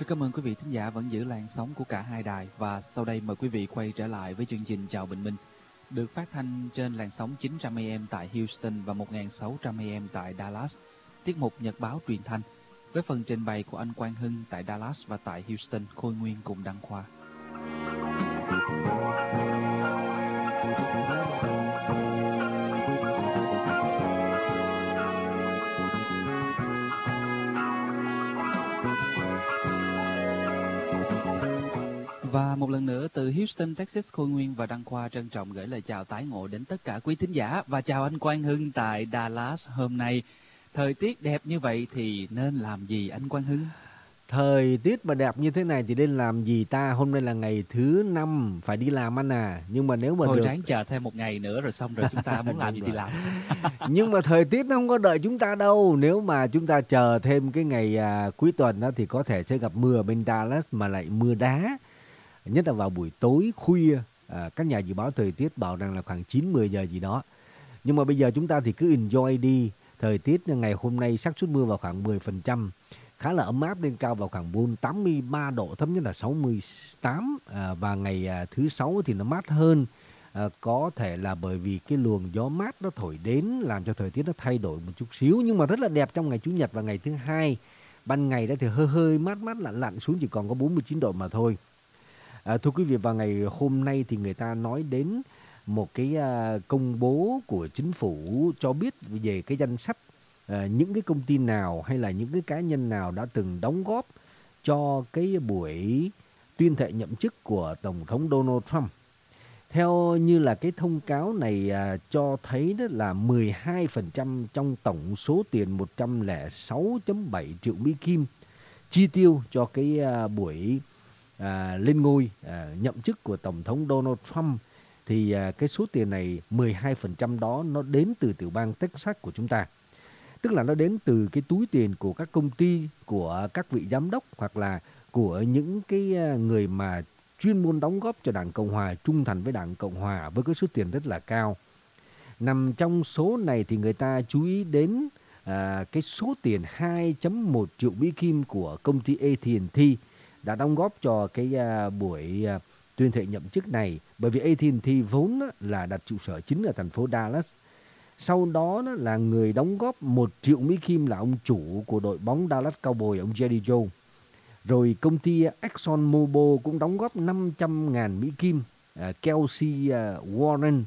Rất cảm ơn quý vị thính giả vẫn giữ làn sóng của cả hai đài, và sau đây mời quý vị quay trở lại với chương trình Chào Bình Minh, được phát thanh trên làn sóng 900 AM tại Houston và 1600 AM tại Dallas. Tiết mục Nhật báo truyền thanh với phần trình bày của anh Quang Hưng tại Dallas và tại Houston, Khôi Nguyên cùng Đăng Khoa. Và một lần nữa từ Houston, Texas, Khôi Nguyên và Đăng Khoa trân trọng gửi lời chào tái ngộ đến tất cả quý thính giả, và chào anh Quang Hưng tại Dallas. Hôm nay thời tiết đẹp như vậy thì nên làm gì anh Quang Hưng? Thời tiết mà đẹp như thế này thì nên làm gì ta? Hôm nay là ngày thứ 5 phải đi làm anh à. Nhưng mà nếu mà Thôi được ráng chờ thêm một ngày nữa rồi xong rồi chúng ta muốn làm gì thì làm. Nhưng mà thời tiết nó không có đợi chúng ta đâu. Nếu mà chúng ta chờ thêm cái ngày cuối tuần đó thì có thể sẽ gặp mưa ở bên Dallas, mà lại mưa đá. Nhất là vào buổi tối khuya. Các nhà dự báo thời tiết bảo rằng là khoảng 9-10 giờ gì đó. Nhưng mà bây giờ chúng ta thì cứ enjoy đi. Thời tiết ngày hôm nay xác suất mưa vào khoảng 10%. Khá là ấm áp, lên cao vào khoảng 83 độ, thấp nhất là 68. Và ngày thứ 6 thì nó mát hơn. Có thể là bởi vì cái luồng gió mát nó thổi đến làm cho thời tiết nó thay đổi một chút xíu. Nhưng mà rất là đẹp trong ngày Chủ nhật và ngày thứ hai. Ban ngày đó thì hơi hơi mát mát lạnh lạnh xuống, chỉ còn có 49 độ mà thôi. Thưa quý vị, vào ngày hôm nay thì người ta nói đến một cái công bố của chính phủ cho biết về cái danh sách những cái công ty nào hay là những cái cá nhân nào đã từng đóng góp cho cái buổi tuyên thệ nhậm chức của Tổng thống Donald Trump. Theo như là cái thông cáo này cho thấy đó là 12% trong tổng số tiền 106.7 triệu Mỹ Kim chi tiêu cho cái buổi lên ngôi nhậm chức của Tổng thống Donald Trump. Thì cái số tiền này 12% đó nó đến từ tiểu bang Texas của chúng ta. Tức là nó đến từ cái túi tiền của các công ty, của các vị giám đốc, hoặc là của những cái người mà chuyên môn đóng góp cho Đảng Cộng Hòa, trung thành với Đảng Cộng Hòa với cái số tiền rất là cao. Nằm trong số này thì người ta chú ý đến cái số tiền 2.1 triệu Mỹ Kim của công ty AT&T đã đóng góp cho cái buổi tuyên thệ nhậm chức này. Bởi vì AT&T vốn là đặt trụ sở chính ở thành phố Dallas. Sau đó là người đóng góp 1 triệu Mỹ Kim là ông chủ của đội bóng Dallas Cowboys, ông Jerry Jones. Rồi công ty ExxonMobil cũng đóng góp 500.000 Mỹ Kim. Kelsey Warren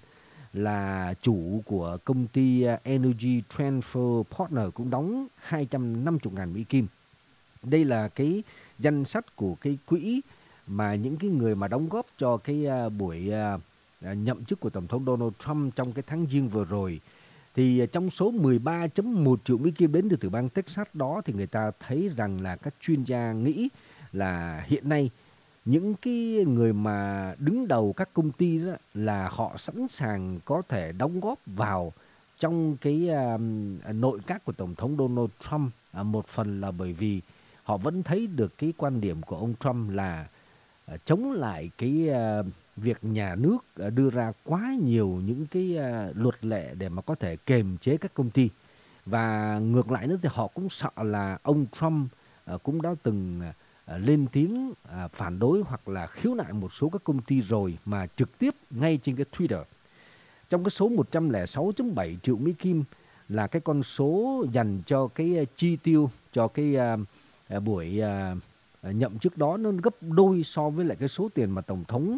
là chủ của công ty Energy Transfer Partner cũng đóng 250.000 Mỹ Kim. Đây là cái danh sách của cái quỹ mà những cái người mà đóng góp cho cái buổi nhậm chức của Tổng thống Donald Trump trong cái tháng Giêng vừa rồi. Thì trong số 13.1 triệu Mỹ Kim đến từ tiểu bang Texas đó thì người ta thấy rằng là các chuyên gia nghĩ là hiện nay những cái người mà đứng đầu các công ty đó là họ sẵn sàng có thể đóng góp vào trong cái nội các của Tổng thống Donald Trump. Một phần là bởi vì họ vẫn thấy được cái quan điểm của ông Trump là chống lại cái việc nhà nước đưa ra quá nhiều những cái luật lệ để mà có thể kiềm chế các công ty. Và ngược lại nữa thì họ cũng sợ là ông Trump cũng đã từng lên tiếng phản đối hoặc là khiếu nại một số các công ty rồi, mà trực tiếp ngay trên cái Twitter. Trong cái số 106.7 triệu Mỹ Kim là cái con số dành cho cái chi tiêu cho cái buổi nhậm chức đó, nó gấp đôi so với lại cái số tiền mà Tổng thống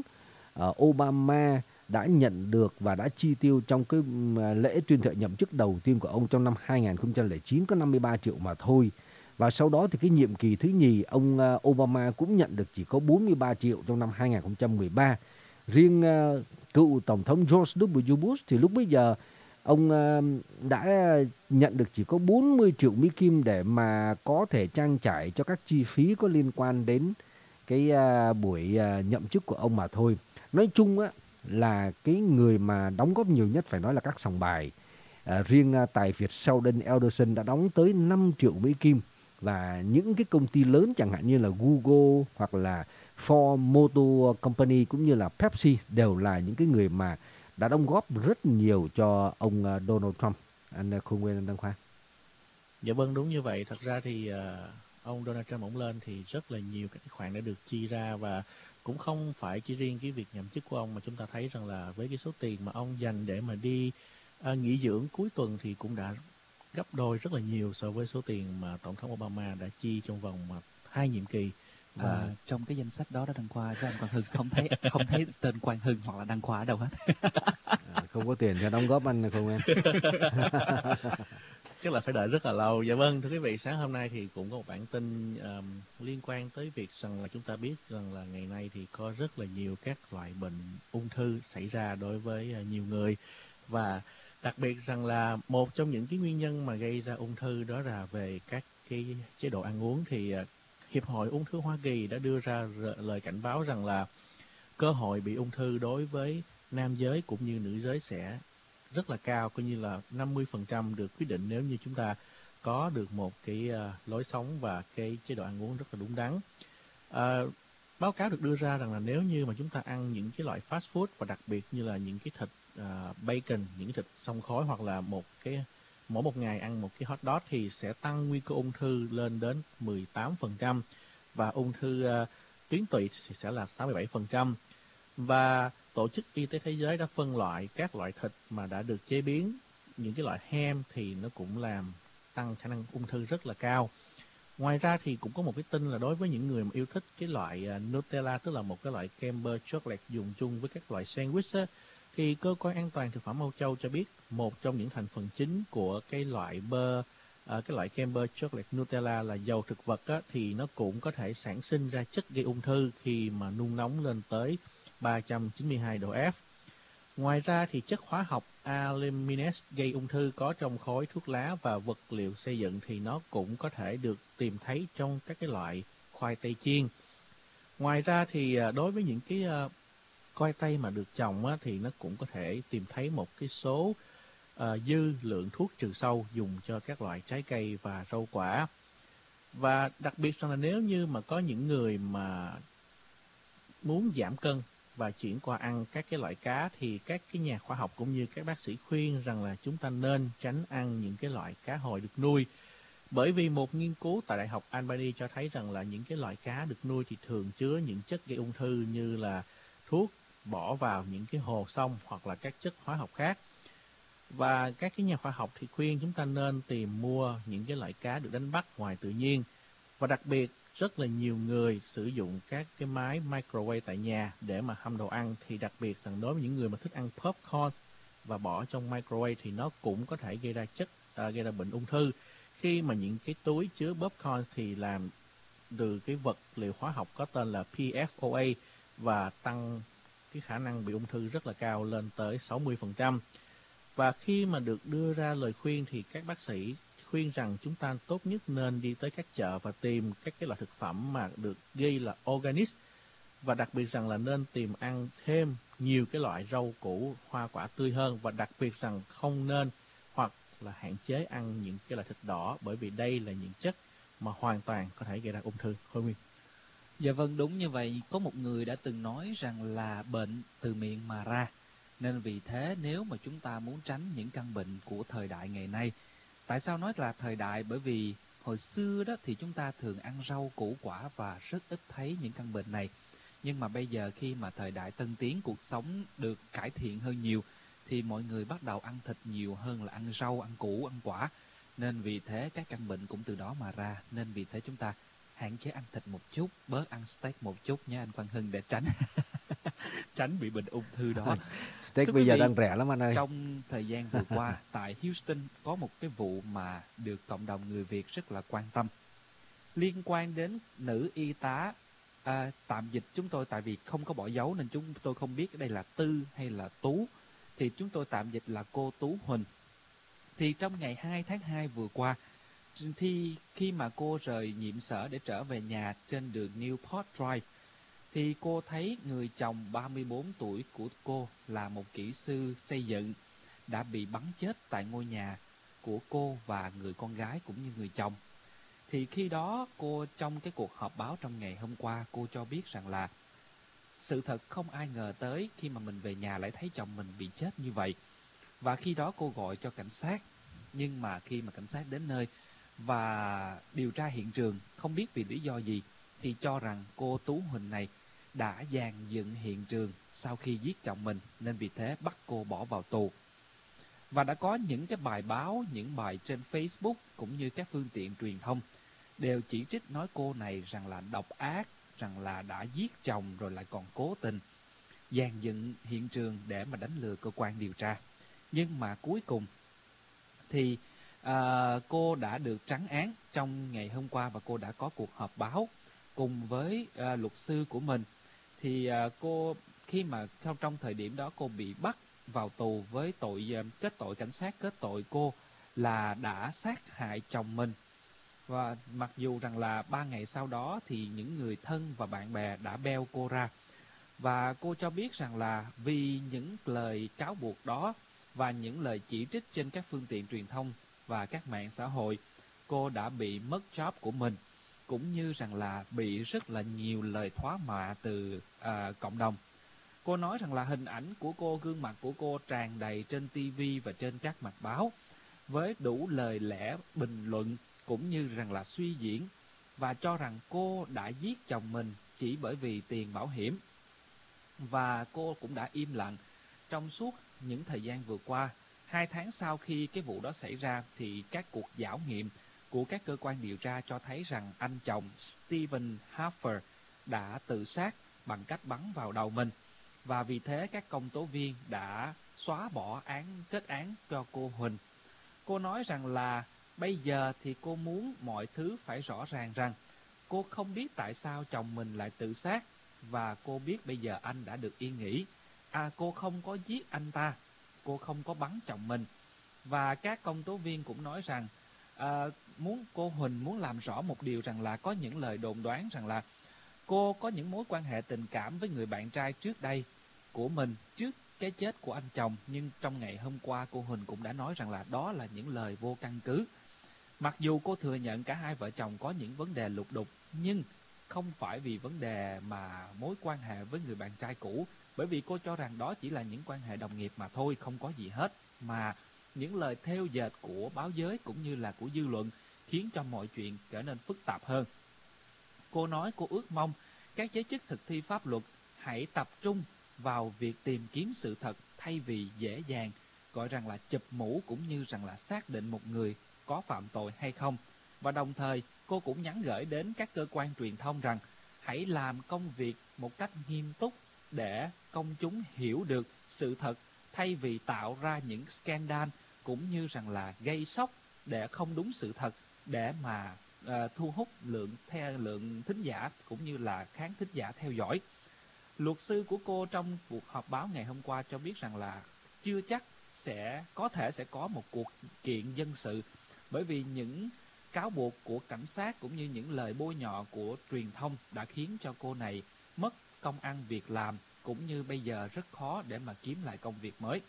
Obama đã nhận được và đã chi tiêu trong cái lễ tuyên thệ nhậm chức đầu tiên của ông trong năm 2009, có 53 triệu mà thôi. Và sau đó thì cái nhiệm kỳ thứ nhì, ông Obama cũng nhận được chỉ có 43 triệu trong năm 2013. Riêng cựu Tổng thống George W. Bush thì lúc bấy giờ ông đã nhận được chỉ có 40 triệu Mỹ Kim để mà có thể trang trải cho các chi phí có liên quan đến cái buổi nhậm chức của ông mà thôi. Nói chung là cái người mà đóng góp nhiều nhất phải nói là các sòng bài. Riêng tài Việt Sheldon Adelson đã đóng tới 5 triệu Mỹ Kim. Và những cái công ty lớn chẳng hạn như là Google hoặc là Ford Motor Company cũng như là Pepsi đều là những cái người mà đã đóng góp rất nhiều cho ông Donald Trump. Anh Khôn Nguyên, anh Đăng Khoa. Dạ vâng, đúng như vậy. Thật ra thì ông Donald Trump ổng lên thì rất là nhiều các cái khoản đã được chi ra, và cũng không phải chỉ riêng cái việc nhậm chức của ông, mà chúng ta thấy rằng là với cái số tiền mà ông dành để mà đi nghỉ dưỡng cuối tuần thì cũng đã gấp đôi rất là nhiều so với số tiền mà Tổng thống Obama đã chi trong vòng 2 nhiệm kỳ. Và trong cái danh sách đó đã đăng khoa với anh Quang Hưng, không thấy tên Quang Hưng hoặc là đăng khoa ở đâu hết. Không có tiền cho đóng góp anh không em? Chắc là phải đợi rất là lâu. Dạ vâng, thưa quý vị, sáng hôm nay thì cũng có một bản tin liên quan tới việc rằng là chúng ta biết rằng là ngày nay thì có rất là nhiều các loại bệnh ung thư xảy ra đối với nhiều người, và đặc biệt rằng là một trong những cái nguyên nhân mà gây ra ung thư đó là về các cái chế độ ăn uống. Thì Hiệp hội Ung thư Hoa Kỳ đã đưa ra lời cảnh báo rằng là cơ hội bị ung thư đối với nam giới cũng như nữ giới sẽ rất là cao, coi như là 50% được quyết định nếu như chúng ta có được một cái lối sống và cái chế độ ăn uống rất là đúng đắn. Báo cáo được đưa ra rằng là nếu như mà chúng ta ăn những cái loại fast food, và đặc biệt như là những cái thịt bacon, những cái thịt xông khói, hoặc là mỗi một ngày ăn một cái hot dog, thì sẽ tăng nguy cơ ung thư lên đến 18%, và ung thư tuyến tụy thì sẽ là 67%. Và Tổ chức Y tế Thế giới đã phân loại các loại thịt mà đã được chế biến, những cái loại ham thì nó cũng làm tăng khả năng ung thư rất là cao. Ngoài ra thì cũng có một cái tin là đối với những người mà yêu thích cái loại Nutella, tức là một cái loại kem bơ chocolate dùng chung với các loại sandwich á, thì cơ quan an toàn thực phẩm Âu Châu cho biết một trong những thành phần chính của cái loại cái loại kem bơ chocolate Nutella là dầu thực vật á, thì nó cũng có thể sản sinh ra chất gây ung thư khi mà nung nóng lên tới 392 độ F. Ngoài ra thì chất hóa học aluminase gây ung thư có trong khói thuốc lá và vật liệu xây dựng thì nó cũng có thể được tìm thấy trong các cái loại khoai tây chiên. Ngoài ra thì đối với những cái khoai tây mà được trồng á, thì nó cũng có thể tìm thấy một cái số dư lượng thuốc trừ sâu dùng cho các loại trái cây và rau quả. Và đặc biệt rằng là nếu như mà có những người mà muốn giảm cân và chuyển qua ăn các cái loại cá, thì các cái nhà khoa học cũng như các bác sĩ khuyên rằng là chúng ta nên tránh ăn những cái loại cá hồi được nuôi. Bởi vì một nghiên cứu tại Đại học Albany cho thấy rằng là những cái loại cá được nuôi thì thường chứa những chất gây ung thư như là thuốc bỏ vào những cái hồ sông hoặc là các chất hóa học khác. Và các cái nhà khoa học thì khuyên chúng ta nên tìm mua những cái loại cá được đánh bắt ngoài tự nhiên. Và đặc biệt rất là nhiều người sử dụng các cái máy microwave tại nhà để mà hâm đồ ăn, thì đặc biệt là đối với những người mà thích ăn popcorn và bỏ trong microwave thì nó cũng có thể gây ra bệnh ung thư, khi mà những cái túi chứa popcorn thì làm từ cái vật liệu hóa học có tên là PFOA và tăng cái khả năng bị ung thư rất là cao lên tới 60%. Và khi mà được đưa ra lời khuyên thì các bác sĩ khuyên rằng chúng ta tốt nhất nên đi tới các chợ và tìm các cái loại thực phẩm mà được ghi là organic, và đặc biệt rằng là nên tìm ăn thêm nhiều cái loại rau củ hoa quả tươi hơn, và đặc biệt rằng không nên hoặc là hạn chế ăn những cái loại thịt đỏ, bởi vì đây là những chất mà hoàn toàn có thể gây ra ung thư. Khôi Nguyên. Dạ vâng, đúng như vậy. Có một người đã từng nói rằng là bệnh từ miệng mà ra. Nên vì thế nếu mà chúng ta muốn tránh những căn bệnh của thời đại ngày nay, tại sao nói là thời đại? Bởi vì hồi xưa đó thì chúng ta thường ăn rau củ quả và rất ít thấy những căn bệnh này. Nhưng mà bây giờ khi mà thời đại tân tiến, cuộc sống được cải thiện hơn nhiều, thì mọi người bắt đầu ăn thịt nhiều hơn là ăn rau, ăn củ, ăn quả. Nên vì thế các căn bệnh cũng từ đó mà ra. Nên vì thế chúng ta hạn chế ăn thịt một chút, bớt ăn steak một chút nha anh Quang Hưng, để tránh bị bệnh ung thư đó. Steak Thưa bây quý giờ vị, đang rẻ lắm anh ơi. trong thời gian vừa qua tại Houston có một cái vụ mà được cộng đồng người Việt rất là quan tâm, liên quan đến nữ y tá. Tạm dịch chúng tôi, tại vì không có bỏ dấu nên chúng tôi không biết đây là Tư hay là Tú, thì chúng tôi tạm dịch là cô Tú Huỳnh. Thì trong ngày 2 tháng 2 vừa qua, khi mà cô rời nhiệm sở để trở về nhà trên đường Newport Drive, thì cô thấy người chồng 34 tuổi của cô là một kỹ sư xây dựng đã bị bắn chết tại ngôi nhà của cô và người con gái cũng như người chồng. Thì khi đó cô, trong cái cuộc họp báo trong ngày hôm qua, cô cho biết rằng là sự thật không ai ngờ tới khi mà mình về nhà lại thấy chồng mình bị chết như vậy. Và khi đó cô gọi cho cảnh sát, nhưng mà khi mà cảnh sát đến nơi và điều tra hiện trường, không biết vì lý do gì thì cho rằng cô Tú Huỳnh này đã dàn dựng hiện trường sau khi giết chồng mình, nên vì thế bắt cô bỏ vào tù. Và đã có những cái bài báo, những bài trên Facebook cũng như các phương tiện truyền thông đều chỉ trích nói cô này rằng là độc ác, rằng là đã giết chồng rồi lại còn cố tình dàn dựng hiện trường để mà đánh lừa cơ quan điều tra. Nhưng mà cuối cùng thì cô đã được trắng án trong ngày hôm qua, và cô đã có cuộc họp báo cùng với luật sư của mình. Thì cô khi mà trong thời điểm đó cô bị bắt vào tù với tội kết tội, cảnh sát kết tội cô là đã sát hại chồng mình. Và mặc dù rằng là 3 ngày sau đó thì những người thân và bạn bè đã beo cô ra, và cô cho biết rằng là vì những lời cáo buộc đó và những lời chỉ trích trên các phương tiện truyền thông và các mạng xã hội, cô đã bị mất job của mình, cũng như rằng là bị rất là nhiều lời thóa mạ từ cộng đồng. Cô nói rằng là hình ảnh của cô, gương mặt của cô tràn đầy trên TV và trên các mặt báo với đủ lời lẽ bình luận cũng như rằng là suy diễn, và cho rằng cô đã giết chồng mình chỉ bởi vì tiền bảo hiểm. Và cô cũng đã im lặng trong suốt những thời gian vừa qua. 2 tháng sau khi cái vụ đó xảy ra thì các cuộc khảo nghiệm của các cơ quan điều tra cho thấy rằng anh chồng Stephen Harper đã tự sát bằng cách bắn vào đầu mình. Và vì thế các công tố viên đã xóa bỏ kết án cho cô Huỳnh. Cô nói rằng là bây giờ thì cô muốn mọi thứ phải rõ ràng, rằng cô không biết tại sao chồng mình lại tự sát, và cô biết bây giờ anh đã được yên nghỉ. Cô không có giết anh ta, cô không có bắn chồng mình. Và các công tố viên cũng nói rằng cô Huỳnh muốn làm rõ một điều, rằng là có những lời đồn đoán rằng là cô có những mối quan hệ tình cảm với người bạn trai trước đây của mình trước cái chết của anh chồng. Nhưng trong ngày hôm qua cô Huỳnh cũng đã nói rằng là đó là những lời vô căn cứ. Mặc dù cô thừa nhận cả hai vợ chồng có những vấn đề lục đục, nhưng không phải vì vấn đề mà mối quan hệ với người bạn trai cũ, bởi vì cô cho rằng đó chỉ là những quan hệ đồng nghiệp mà thôi, không có gì hết. Mà những lời thêu dệt của báo giới cũng như là của dư luận khiến cho mọi chuyện trở nên phức tạp hơn. Cô nói cô ước mong các giới chức thực thi pháp luật hãy tập trung vào việc tìm kiếm sự thật, thay vì dễ dàng gọi rằng là chụp mũ cũng như rằng là xác định một người có phạm tội hay không. Và đồng thời cô cũng nhắn gửi đến các cơ quan truyền thông rằng hãy làm công việc một cách nghiêm túc để công chúng hiểu được sự thật, thay vì tạo ra những scandal cũng như rằng là gây sốc để không đúng sự thật, để mà thu hút lượng thính giả cũng như là khán thính giả theo dõi. Luật sư của cô trong cuộc họp báo ngày hôm qua cho biết rằng là chưa chắc sẽ có một cuộc kiện dân sự, bởi vì những cáo buộc của cảnh sát cũng như những lời bôi nhọ của truyền thông đã khiến cho cô này mất công ăn việc làm, cũng như bây giờ rất khó để mà kiếm lại công việc mới.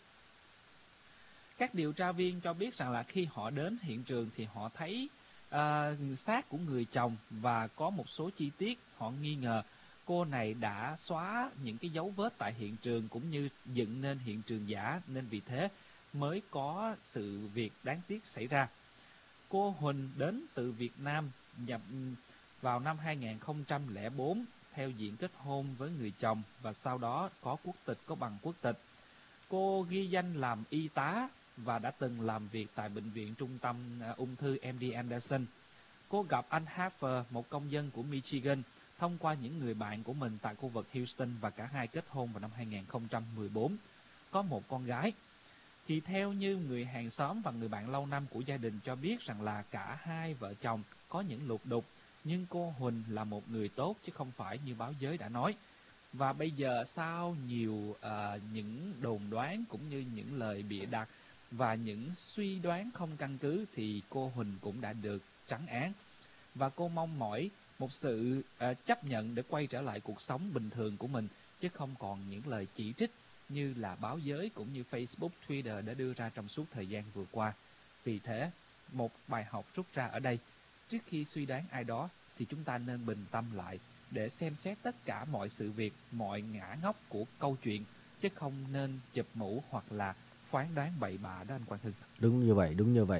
Các điều tra viên cho biết rằng là khi họ đến hiện trường thì họ thấy xác của người chồng, và có một số chi tiết họ nghi ngờ cô này đã xóa những cái dấu vết tại hiện trường cũng như dựng nên hiện trường giả, nên vì thế mới có sự việc đáng tiếc xảy ra. Cô Huỳnh đến từ Việt Nam nhập vào năm 2004 theo diện kết hôn với người chồng, và sau đó có bằng quốc tịch. Cô ghi danh làm y tá và đã từng làm việc tại bệnh viện trung tâm ung thư MD Anderson. Cô gặp anh Harper, một công dân của Michigan, thông qua những người bạn của mình tại khu vực Houston, và cả hai kết hôn vào năm 2014, có một con gái. Thì theo như người hàng xóm và người bạn lâu năm của gia đình cho biết rằng là cả hai vợ chồng có những lục đục, nhưng cô Huỳnh là một người tốt chứ không phải như báo giới đã nói. Và bây giờ sau nhiều những đồn đoán cũng như những lời bịa đặt và những suy đoán không căn cứ, thì cô Huỳnh cũng đã được trắng án. Và cô mong mỏi một sự chấp nhận để quay trở lại cuộc sống bình thường của mình, chứ không còn những lời chỉ trích như là báo giới cũng như Facebook, Twitter đã đưa ra trong suốt thời gian vừa qua. Vì thế, một bài học rút ra ở đây: trước khi suy đoán ai đó thì chúng ta nên bình tâm lại để xem xét tất cả mọi sự việc, mọi ngã ngóc của câu chuyện, chứ không nên chụp mũ hoặc là phán đoán bậy bạ đó anh Quang Hưng. Đúng như vậy, đúng như vậy.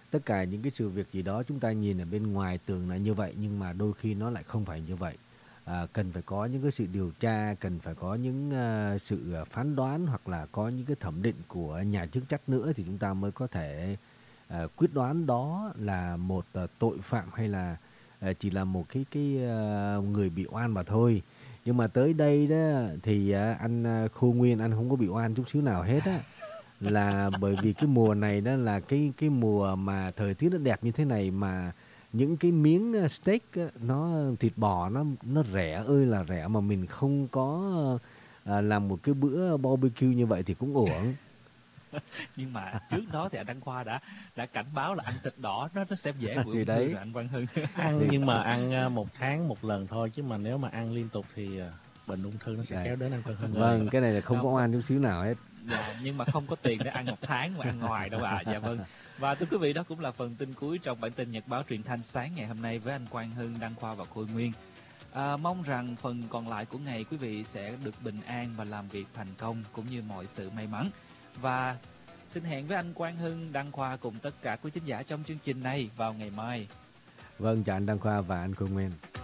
tất cả những cái sự việc gì đó chúng ta nhìn ở bên ngoài tưởng là như vậy, nhưng mà đôi khi nó lại không phải như vậy. Cần phải có những cái sự điều tra, cần phải có những sự phán đoán, hoặc là có những cái thẩm định của nhà chức trách nữa, thì chúng ta mới có thể quyết đoán đó là một tội phạm, hay là chỉ là một cái người bị oan mà thôi. Nhưng mà tới đây đó thì anh Khôi Nguyên, anh không có bị oan chút xíu nào hết á, là bởi vì cái mùa này đó là cái mùa mà thời tiết nó đẹp như thế này, mà những cái miếng steak á, thịt bò nó rẻ ơi là rẻ, mà mình không có làm một cái bữa barbecue như vậy thì cũng uổng. Nhưng mà trước đó thì anh Đăng Khoa đã cảnh báo là ăn thịt đỏ nó sẽ dễ bị Thì ung thư đấy. rồi anh Quang Hưng. Ăn nhưng mà ăn 1 tháng 1 lần thôi, chứ mà nếu mà ăn liên tục thì bệnh ung thư nó sẽ Đấy. kéo đến anh Quang Hưng ơi. Vâng, cái này là không có oan chút xíu nào hết. Dạ, nhưng mà không có tiền để ăn 1 tháng mà ăn ngoài đâu ạ. Dạ vâng. Và thưa quý vị, đó cũng là phần tin cuối trong bản tin Nhật báo Truyền thanh sáng ngày hôm nay với anh Quang Hưng, Đăng Khoa và Khôi Nguyên. Mong rằng phần còn lại của ngày quý vị sẽ được bình an và làm việc thành công cũng như mọi sự may mắn. Và xin hẹn với anh Quang Hưng, Đăng Khoa cùng tất cả quý thính giả trong chương trình này vào ngày mai. Vâng, chào anh Đăng Khoa và anh Khôi Nguyên.